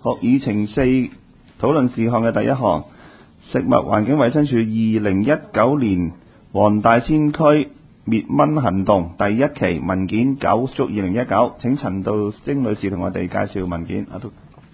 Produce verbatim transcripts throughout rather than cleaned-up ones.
好，議程四討論事項嘅第一項，食物環境衛生署二零一九年黃大仙區滅蚊行動第一期文件九足二零一九，請陳道晶女士同我哋介紹文件。阿都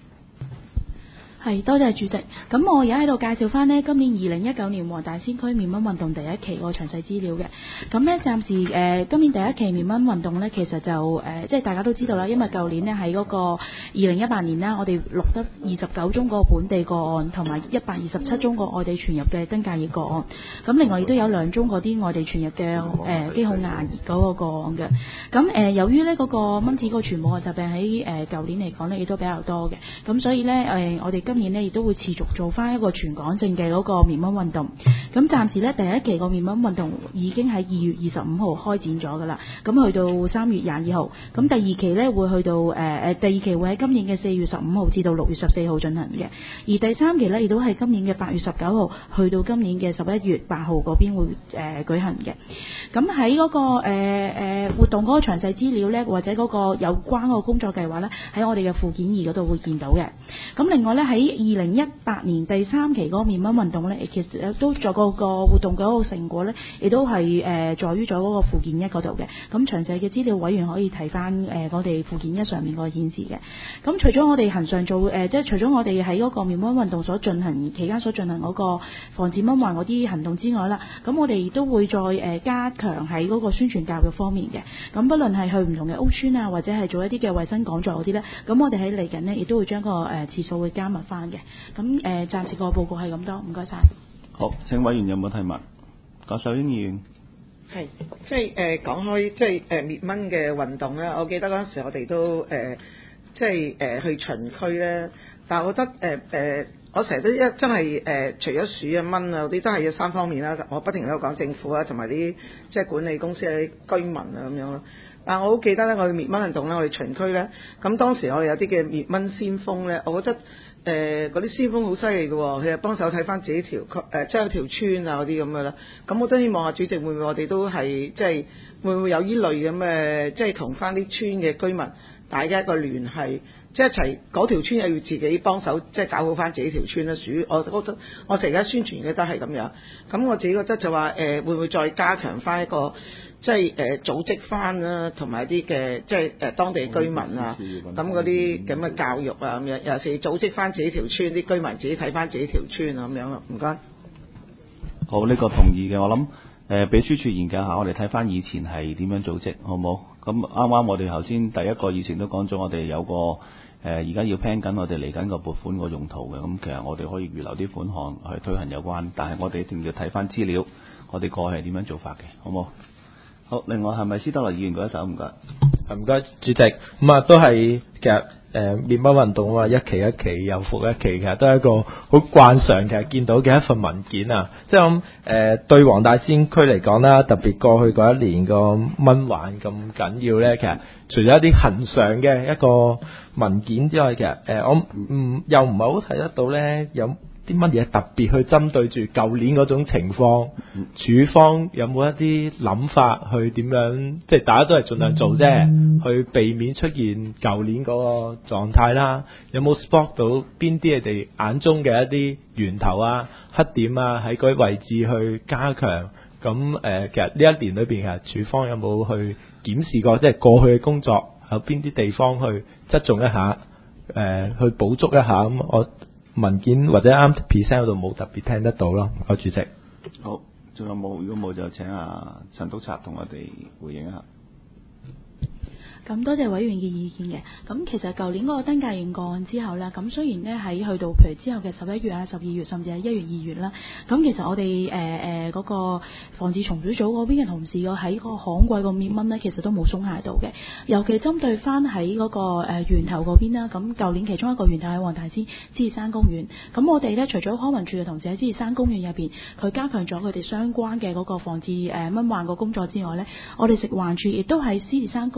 係，多謝主席。咁我而家喺度介紹翻呢今年二零一九年黃大仙區滅蚊運動第一期個詳細資料嘅。咁呢，暫時誒、呃、今年第一期滅蚊運動呢，其實就誒、呃、即係大家都知道啦，因為舊年呢喺嗰個二零一八年啦，我哋錄得二十九宗個本地個案，同埋一百二十七宗個外地傳入嘅登革熱個案。咁另外亦都有兩宗嗰啲外地傳入嘅誒基孔牙嗰個個案嘅。咁誒、呃、由於呢嗰、那個蚊子個傳播嘅疾病喺誒舊年嚟講呢，亦都比較多嘅。咁所以呢，誒、呃、我哋今年呢亦都會持續做翻一個全港性嘅嗰個滅蚊運動。咁暫時呢，第一期個滅蚊運動已經喺二月二十五號開展咗噶啦。咁去到三月廿二號，咁第二期呢會去到誒誒、呃、第二期會喺今年嘅四月十五號至到六月十四號進行嘅。而第三期呢亦都係今年嘅八月十九號去到今年嘅十一月八號嗰邊會誒、呃、舉行嘅。咁喺嗰個誒誒、呃、活動嗰個詳細資料呢，或者嗰個有關嗰個工作計劃呢，喺我哋嘅附件二嗰度會見到嘅。咁另外呢，喺二零一八年第三期嗰個滅蚊運動呢，其實都做過個活動嗰個成果呢，亦都係誒、呃、在於咗嗰個附件一嗰度嘅。咁詳細嘅資料委員可以睇翻誒我哋附件一上面個顯示嘅。咁除咗我哋恆常做誒、呃，即係除咗我哋喺嗰個滅蚊運動所進行期間所進行嗰個防治蚊患嗰啲行動之外啦，咁我哋亦都會再誒、呃、加強喺嗰個宣傳教育方面嘅。咁不論係去唔同嘅屋邨啊，或者係做一啲嘅衛生講座嗰啲呢，咁我哋喺嚟緊呢亦都會將個誒、呃、次數會加密翻嘅。咁誒、呃，暫時個報告係咁多，唔該晒。 好，請委員有冇提問？郭秀英議員。 係，即係誒講開即係誒滅蚊嘅運動咧，我記得嗰陣時我哋都誒、呃、即係誒、呃、去巡區咧，但係我覺得誒誒、呃，我成日都一真係誒、呃，除咗鼠啊蚊啊嗰啲，都係要三方面啦。我不停喺度講政府啊，同埋啲即係管理公司啲居民啊咁樣咯。但係我好記得咧，我哋滅蚊運動咧，我哋巡區咧，咁當時我哋有啲嘅滅蚊先鋒咧，我覺得。誒嗰啲先鋒好犀利嘅喎，佢係幫手睇翻自己條區誒，即係條村啊嗰啲咁嘅啦。咁我都希望啊，主席會唔會我哋都係即係會唔會有依類咁嘅，即係同翻啲村嘅居民大家一個聯繫，即係一齊嗰條村又要自己幫手，即係搞好翻自己條村啦。鼠我覺得我成日而家宣傳嘅都係咁樣。咁我自己覺得就話誒、呃，會唔會再加強翻一個？即係誒、呃、組織翻啦，同埋啲嘅即係誒、呃、當地居民啊，咁嗰啲咁嘅教育啊咁樣，尤其是組織翻自己條村啲居民自己睇翻自己條村啊咁樣咯。唔該。 好，呢、這個同意嘅，我諗誒秘書處研究下，我哋睇翻以前係點樣組織，好唔好？咁啱啱我哋頭先第一個以前都講咗，我哋有個誒而家要 plan 緊，我哋嚟緊個撥款個用途嘅，咁其實我哋可以預留啲款項去推行有關，但係我哋一定要睇翻資料，我哋過去係點樣做法嘅，好唔好？好，另外係咪施德來議員嗰一手？唔該， 唔該，主席。咁、嗯、啊，都係其實誒滅蚊運動啊，一期一期又復一期，其實都係一個好慣常其實見到嘅一份文件啊。即係咁誒，對黃大仙區嚟講啦，特別過去嗰一年個蚊患咁緊要咧，其實除咗一啲恆常嘅一個文件之外，其實誒、呃、我唔、嗯、又唔係好睇得到咧有啲乜嘢特別去針對住舊年嗰種情況，處方有冇一啲諗法去點樣？即係大家都係盡量做啫，去避免出現舊年嗰個狀態啦。有冇 spot 到邊啲你哋眼中嘅一啲源頭啊、黑點啊，喺嗰啲位置去加強？咁誒、呃，其實呢一年裏邊其實處方有冇去檢視過，即係過去嘅工作有邊啲地方去側重一下，誒、呃，去補足一下咁我。文件或者啱 present 嗰度冇特別聽得到咯，我主席。 好，仲有冇？如果冇就請阿陳督察同我哋回應一下。 咁多謝委員嘅意見嘅。咁其實舊年嗰個登革熱個案之後呢，咁雖然呢喺去到譬如之後嘅十一月啊、十二月，甚至係一月、二月啦，咁其實我哋誒誒嗰個防治蟲鼠組嗰邊嘅同事個喺個旱季個滅蚊呢，其實都冇鬆懈到嘅。尤其針對翻喺嗰個誒源頭嗰邊啦，咁舊年其中一個源頭喺黃大仙獅子山公園。咁我哋呢，除咗康文署嘅同事喺獅子山公園入邊，佢加強咗佢哋相關嘅嗰個防治誒蚊患個工作之外呢，我哋食環署亦都喺獅子山公園嘅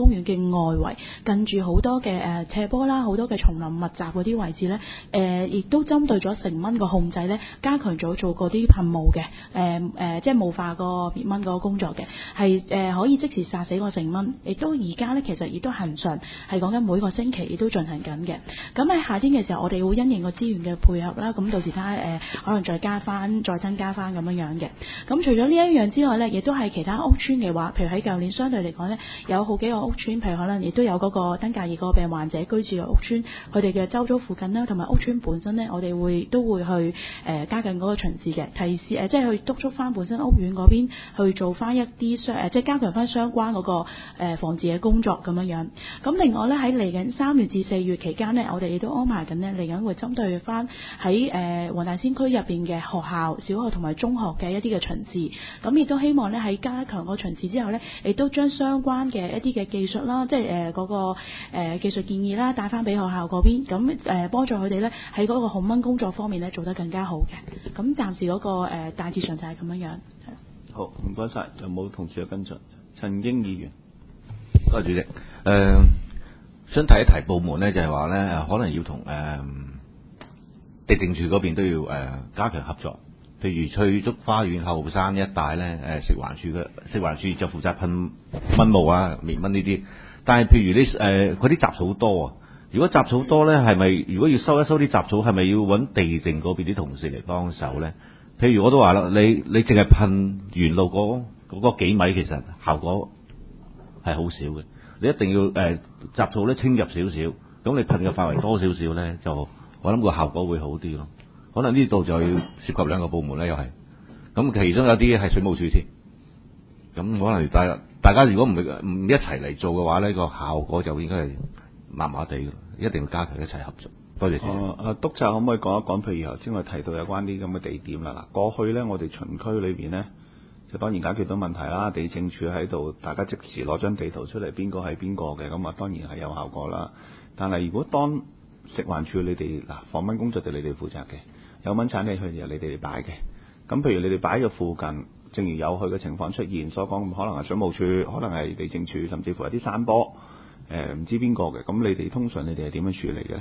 外圍，近住好多嘅誒斜坡啦，好多嘅叢林密集嗰啲位置咧，誒、呃、亦都針對咗成蚊個控制咧，加強咗做嗰啲噴霧嘅，誒、呃、誒即係霧化個滅蚊嗰個工作嘅，係誒、呃、可以即時殺死個成蚊，亦都而家咧其實亦都恆常係講緊每個星期亦都進行緊嘅。咁喺夏天嘅時候，我哋會因應個資源嘅配合啦，咁到時睇下誒可能再加翻、再增加翻咁樣樣嘅。咁除咗呢一樣之外咧，亦都係其他屋邨嘅話，譬如喺舊年相對嚟講咧，有好幾個屋邨，譬如可能亦都有嗰個登革熱個病患者居住嘅屋邨，佢哋嘅周遭附近啦，同埋屋邨本身咧，我哋會都會去誒、呃、加緊嗰個巡視嘅，提示誒、呃、即係去督促翻本身屋苑嗰邊去做翻一啲相誒，即係加強翻相關嗰、那個、呃、防治嘅工作咁樣樣。咁另外咧喺嚟緊三月至四月期間呢，我哋亦都安排緊呢，嚟緊會針對翻喺誒黃大仙區入邊嘅學校、小學同埋中學嘅一啲嘅巡視。咁亦都希望咧喺加強個巡視之後咧，亦都將相關嘅一啲嘅技術啦，即係誒嗰個誒、呃、技術建議啦，帶翻俾學校嗰邊，咁誒幫助佢哋咧喺嗰個控蚊工作方面咧做得更加好嘅。咁暫時嗰、那個誒、呃、大致上就係咁樣樣。 好，唔該晒。有冇同事有跟進？陳英議員， 多謝主席。誒、呃，想提一提部門咧，就係話咧，可能要同誒、呃、地政處嗰邊都要誒、呃、加強合作。譬如翠竹花園後山一帶咧，誒食環署嘅食環署就負責噴蚊霧啊、滅蚊呢啲。但係譬如你誒嗰啲雜草多啊，如果雜草多咧，係咪如果要收一收啲雜草，係咪要揾地政嗰邊啲同事嚟幫手咧？譬如我都話啦，你你淨係噴沿路嗰嗰嗰幾米，其實效果係好少嘅。你一定要誒、呃、雜草咧清入少少，咁你噴嘅範圍多少少咧，就我諗個效果會好啲咯。可能呢度就要涉及兩個部門咧，又係咁，其中有啲係水務署添。咁可能大大家如果唔唔一齊嚟做嘅話咧，個效果就應該係麻麻地嘅，一定要加強一齊合作。多謝主席。 啊、呃，督察可唔可以講一講？譬如頭先我提到有關啲咁嘅地點啦，嗱，過去咧我哋巡區裏邊咧，就當然解決到問題啦。地政處喺度，大家即時攞張地圖出嚟，邊個係邊個嘅，咁啊當然係有效果啦。但係如果當食環署你哋嗱防蚊工作就你哋負責嘅。有蚊產地去由你哋嚟擺嘅，咁譬如你哋擺嘅附近，正如有佢嘅情況出現所講，可能係水務署，可能係地政處，甚至乎有啲山坡，誒、呃、唔知邊個嘅，咁你哋通常你哋係點樣處理嘅咧？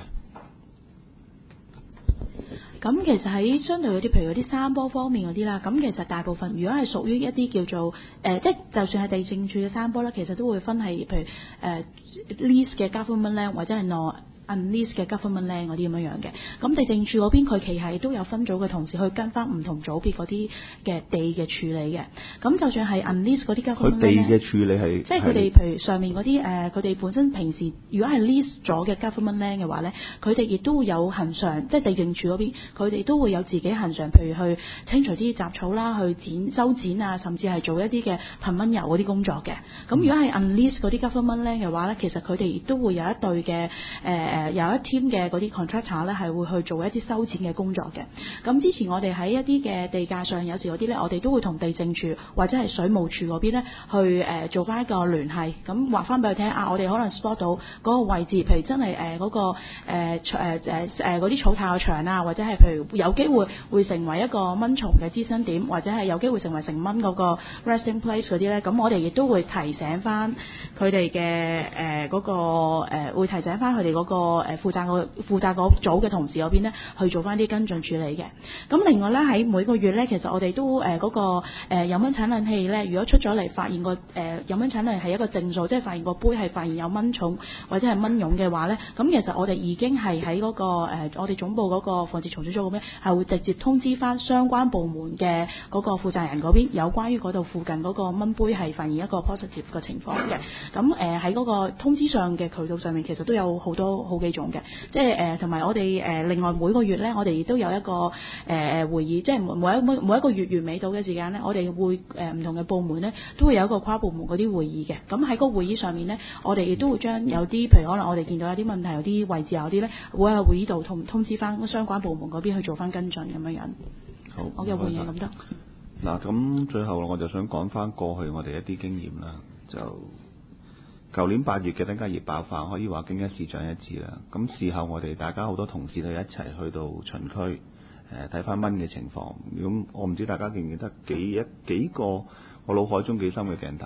咁其實喺相對嗰啲，譬如嗰啲山坡方面嗰啲啦，咁其實大部分如果係屬於一啲叫做誒、呃，即係就算係地政處嘅山坡啦，其實都會分係譬如誒、呃、lease 嘅 government land 或者係 non unleased 嘅 government land 嗰啲咁樣樣嘅，咁地政處嗰邊佢其實都有分組嘅同事去跟翻唔同組別嗰啲嘅地嘅處理嘅。咁就算係 unleased 嗰啲 government land， 佢地嘅處理係即係佢哋譬如上面嗰啲誒，佢、呃、哋本身平時如果係 lease 咗嘅 government land 嘅話咧，佢哋亦都會有恆常，即係地政處嗰邊，佢哋都會有自己恆常，譬如去清除啲雜草啦，去剪修剪啊，甚至係做一啲嘅噴蚊油嗰啲工作嘅。咁如果係 unleased 嗰啲 government land 嘅話咧，其實佢哋亦都會有一隊嘅誒。呃誒有一 team 嘅嗰啲 contractor 咧，係會去做一啲修剪嘅工作嘅。咁之前我哋喺一啲嘅地價上，有時嗰啲咧，我哋都會同地政處或者係水務處嗰邊咧，去誒、呃、做翻一個聯繫，咁話翻俾佢聽啊，我哋可能 spot 到嗰個位置，譬如真係誒嗰個誒誒誒誒嗰啲草太長啊，或者係譬如有機會會成為一個蚊蟲嘅滋生點，或者係有機會成為成蚊嗰個 resting place 嗰啲咧，咁我哋亦都會提醒翻佢哋嘅誒嗰個誒、呃、會提醒翻佢哋嗰個。誒負責個負責嗰組嘅同事嗰邊咧，去做翻啲跟進處理嘅。咁另外咧，喺每個月咧，其實我哋都誒嗰、呃那個誒、呃、有蚊產卵器咧，如果出咗嚟發現個誒、呃、有蚊產卵係一個正數，即係發現個杯係發現有蚊蟲或者係蚊蛹嘅話咧，咁其實我哋已經係喺嗰個、呃、我哋總部嗰個防治蟲鼠組嗰邊係會直接通知翻相關部門嘅嗰個負責人嗰邊，有關於嗰度附近嗰個蚊杯係發現一個 positive 嘅情況嘅。咁誒喺嗰個通知上嘅渠道上面，其實都有好多好幾種嘅，即係誒同埋我哋誒、呃、另外每個月咧，我哋亦都有一個誒誒、呃、會議，即係每一每每一個月月尾到嘅時間咧，我哋會誒唔、呃、同嘅部門咧都會有一個跨部門嗰啲會議嘅。咁喺個會議上面咧，我哋亦都會將有啲譬如可能我哋見到有啲問題，有啲位置有啲咧，會喺會議度通通知翻相關部門嗰邊去做翻跟進咁樣樣。 好， 我嘅回應咁得。 嗱，咁最後我就想講翻過去我哋一啲經驗啦，就。舊年八月嘅登革熱爆發，可以話經一事長一智啦。咁事後我哋大家好多同事都一齊去到巡區，誒睇翻蚊嘅情況。咁我唔知大家記唔記得幾一幾個我腦海中幾深嘅鏡頭。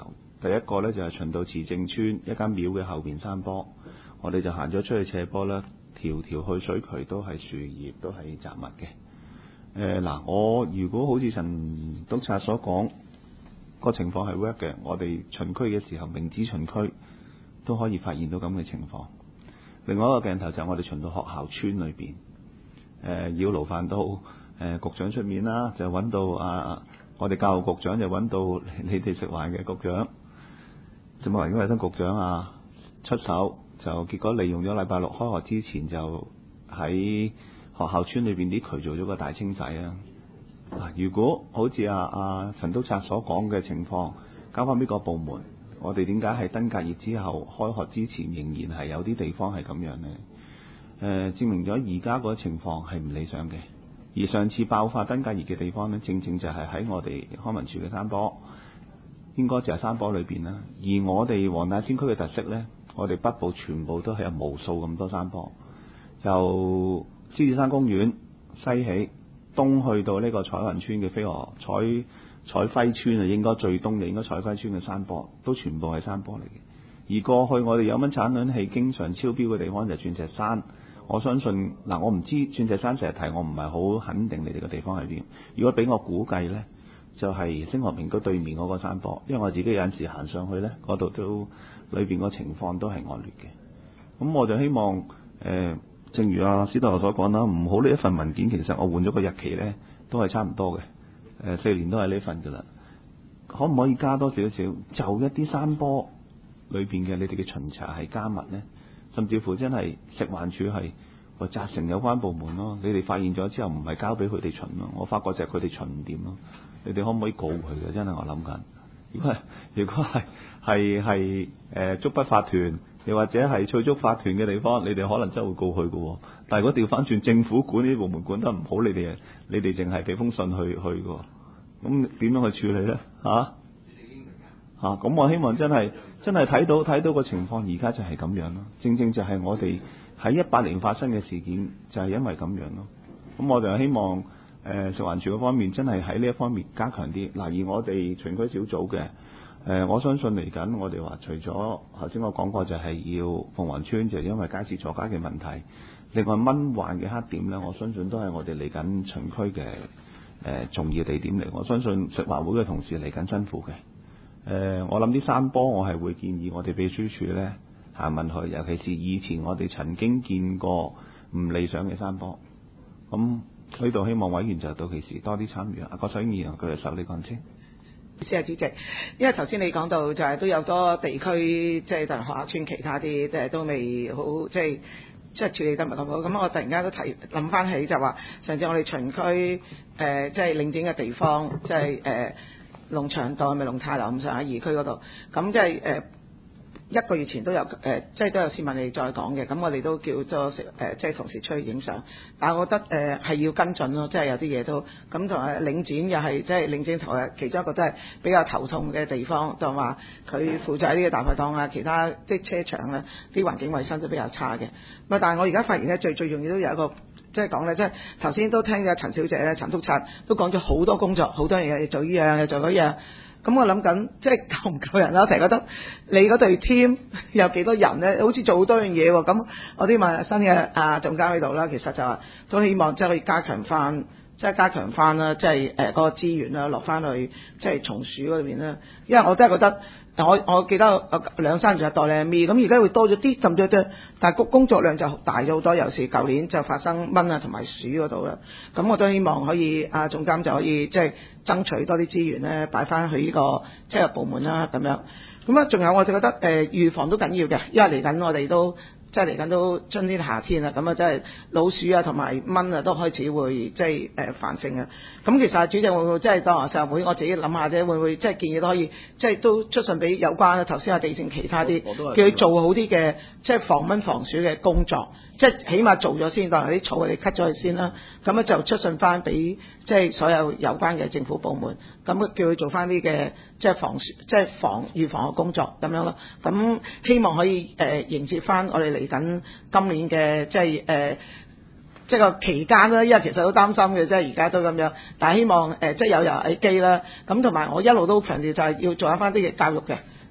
第一個呢，就係、是、循道慈正村一間廟嘅後邊山坡，我哋就行咗出去斜坡啦，條條去水渠都係樹葉，都係雜物嘅。誒、呃、嗱，我如果好似陳督察所講，個情況係 work 嘅，我哋巡區嘅時候，明知巡區都可以發現到咁嘅情況。另外一個鏡頭就係我哋巡到學校村裏邊，誒、呃、要勞煩到誒、呃、局長出面啦，就揾到啊，我哋教育局長就揾到你哋食環嘅局長，就冇環境衞生局長啊出手，就結果利用咗禮拜六開學之前，就喺學校村裏邊啲渠做咗個大清洗啊！嗱，如果好似阿阿陳督察所講嘅情況，交翻呢個部門，我哋點解喺登革熱之後開學之前仍然係有啲地方係咁樣呢？誒、呃，證明咗而家個情況係唔理想嘅。而上次爆發登革熱嘅地方呢，正正就係喺我哋康文署嘅山坡，應該就係山坡裏邊啦。而我哋黃大仙區嘅特色呢，我哋北部全部都係有無數咁多山坡，由獅子山公園西起東去到呢個彩雲村嘅飛鵝彩彩輝村啊，應該最東嘅應該彩輝村嘅山坡，都全部係山坡嚟嘅。而過去我哋有蚊產卵氣經常超標嘅地方就係鑽石山，我相信嗱，我唔知鑽石山成日提，我唔係好肯定你哋嘅地方喺邊。如果俾我估計呢，就係、是、星河名居對面嗰個山坡，因為我自己有陣時行上去呢，嗰度都裏邊個情況都係惡劣嘅。咁我就希望誒。呃正如阿司徒華所講啦，唔好呢一份文件，其實我換咗個日期呢，都係差唔多嘅。誒、呃，四年都係呢份噶啦。可唔可以加多少少？就一啲山坡裏邊嘅你哋嘅巡查係加密呢？甚至乎真係食環署係或責成有關部門咯。你哋發現咗之後，唔係交俾佢哋巡咯。我發覺就係佢哋巡唔掂咯。你哋可唔可以告佢嘅？真係我諗緊。如果係如果係係係誒捉筆法團，又或者係翠竹法團嘅地方，你哋可能真係會告佢嘅。但係如果調翻轉政府管呢啲部門管得唔好，你哋你哋淨係俾封信去去嘅，咁點樣去處理咧？嚇嚇咁我希望真係真係睇到睇到個情況，而家就係咁樣咯。正正就係我哋喺一八年發生嘅事件，就係因為咁樣咯。咁我就希望誒、呃、食環署嗰方面真係喺呢一方面加強啲。嗱，而我哋全區小組嘅。誒、呃，我相信嚟緊，我哋話除咗頭先我講過，就係要鳳凰村，就係、因為街市阻街嘅問題。另外蚊患嘅黑點呢，我相信都係我哋嚟緊巡區嘅誒重要地點嚟。我相信食環會嘅同事嚟緊辛苦嘅。誒、呃，我諗啲山坡，我係會建議我哋秘書處呢行問佢，尤其是以前我哋曾經見過唔理想嘅山坡。咁呢度希望委員就到期時多啲參與。阿郭水議員舉隻手，你講先。 謝主席，因為頭先你講到就係都有多地區，即係同學校村其他啲，即係都未好，即係即係處理得唔係咁好。咁我突然間都提諗翻起就話，上次我哋巡區誒，即係領展嘅地方，即係誒龍翔道咪龍泰樓咁上下二區嗰度，咁即係誒。一個月前都有誒、呃，即係都有市民你再講嘅，咁我哋都叫咗食誒，即係同事出去影相。但係我覺得誒係、呃、要跟進咯，即係有啲嘢都咁同埋領展又係即係領展頭日其中一個都係比較頭痛嘅地方，就話佢負責呢個大排檔啊，其他即係車場咧啲環境衞生都比較差嘅。咪但係我而家發現咧，最最重要都有一個即係講咧，即係頭先都聽咗陳小姐咧、陳督察都講咗好多工作，好多嘢要做呢樣，要做嗰樣。咁我諗緊，即係夠唔夠人啦？成日覺得你嗰隊 team 有幾多人咧？好似做好多樣嘢喎。咁我啲問新嘅啊總監喺度啦，其實就話都希望即係可以加強翻，即係加強翻啦，即係誒嗰個資源啦，落翻去即係松鼠嗰邊啦。因為我真係覺得，我我記得兩三日代咧咪，咁而家會多咗啲咁多啫，但係工工作量就大咗好多。尤其是舊年就發生蚊啊同埋鼠嗰度啦。咁我都希望可以啊總監就可以即係爭取多啲資源咧，擺翻去呢個即係部門啦咁樣。咁啊，仲有我就覺得誒、呃、預防都緊要嘅，因為嚟緊我哋都。即係嚟緊都春天夏天啦，咁啊，即係老鼠啊同埋蚊啊都開始會即係誒繁盛啊。咁其實主席會唔會即係當學社會，我自己諗下啫，會唔會即係建議都可以即係都出信俾有關啊頭先啊地政其他啲，叫佢做好啲嘅即係防蚊防鼠嘅工作，即係起碼做咗先，當係啲草我哋 cut 咗佢先啦。咁咧就出信翻俾即係所有有關嘅政府部門，咁叫佢做翻啲嘅即係防即係防預防嘅工作咁樣咯。咁希望可以誒、呃、迎接翻我哋嚟緊今年嘅即係誒即係個期間啦，因為其實都擔心嘅，即係而家都咁樣，但係希望誒、呃、即係有遊危機啦。咁同埋我一路都強調就係要做一翻啲嘅教育嘅，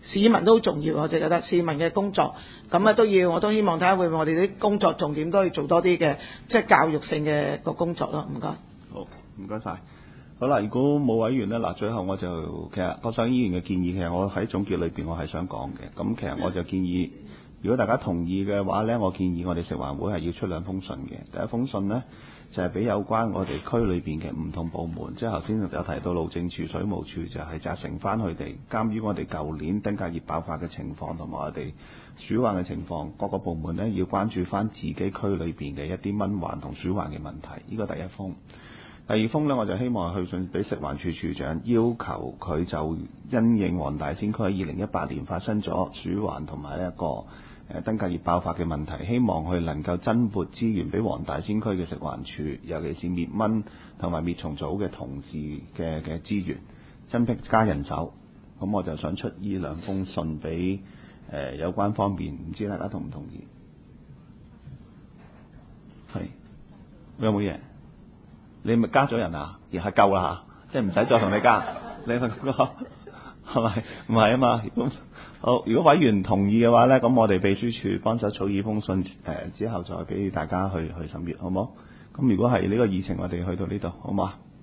市民都好重要，我就覺得市民嘅工作咁啊都要，我都希望睇下會唔會我哋啲工作重點都要做多啲嘅，即係教育性嘅個工作咯。唔該。 好，唔該晒。好啦，如果冇委員呢，嗱，最後我就其實郭秀英議員嘅建議，其實我喺總結裏邊我係想講嘅。咁其實我就建議，如果大家同意嘅話呢，我建議我哋食環會係要出兩封信嘅。第一封信呢，就係、是、俾有關我哋區裏邊嘅唔同部門，即係頭先有提到路政署、水務署，就係責成翻佢哋鑑於我哋舊年登革熱爆發嘅情況同埋我哋鼠患嘅情況，各個部門呢要關注翻自己區裏邊嘅一啲蚊患同鼠患嘅問題。呢個第一封。第二封呢，我就希望去信俾食環署署長，要求佢就因應黃大仙區喺二零一八年發生咗鼠患同埋一個誒登革熱爆發嘅問題，希望佢能夠增撥資源俾黃大仙區嘅食環署，尤其是滅蚊同埋滅蟲組嘅同事嘅嘅資源，增辟加人手。咁我就想出呢兩封信俾誒、呃、有關方面，唔知大家同唔同意？係有冇嘢？你咪加咗人啊？而係夠啦嚇，即係唔使再同你加。你係咪唔係啊嘛？咁好，如果委員同意嘅話咧，咁我哋秘書處幫手草擬封信，誒、呃、之後再俾大家去去審閱，好唔好？咁如果係呢個議程，我哋去到呢度，好唔好啊？